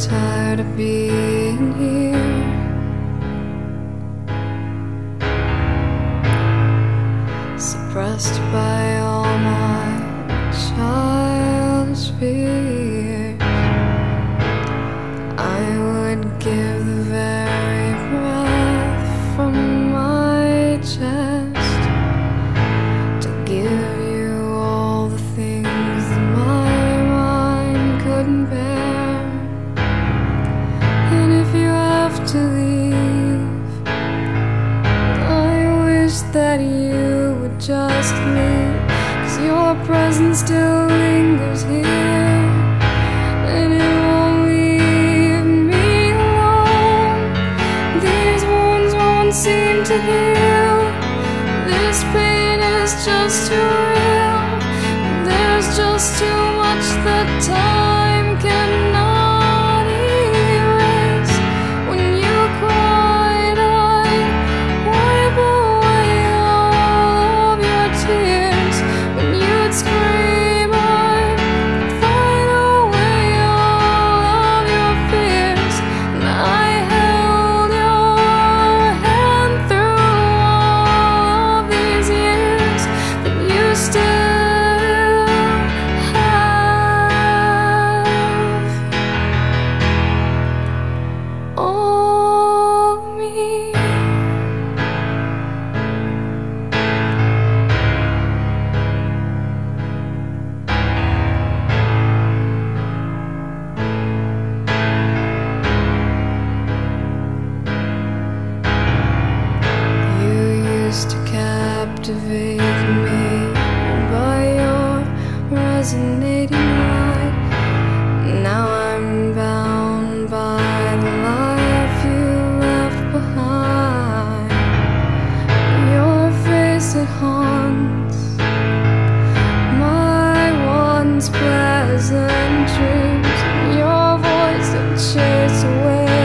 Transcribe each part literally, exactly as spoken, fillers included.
tired of being here. Suppressed by all my childish fears, I would give the very breath from my chest to give you all the things that my mind couldn't bear. And if you have to leave, I wish that you would just leave, 'cause your presence still lingers here, and it won't leave me alone. These wounds won't seem to heal. This pain is just too real. There's just too much that time cannot erase. When you cried, I wipe away all of your tears. When you'd scream, I'd fight away all of your fears. And I held your hand through all of these years, but you still have all me. You used to captivate me by your resonating light. Now I'm bound by the life you left behind. Your face, it haunts my once pleasant dreams. Your voice, it chase away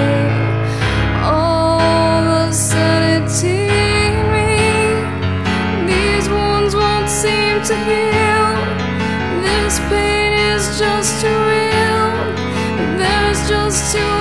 all the sanity in me. These wounds won't seem to heal. This pain is just too real. There's just too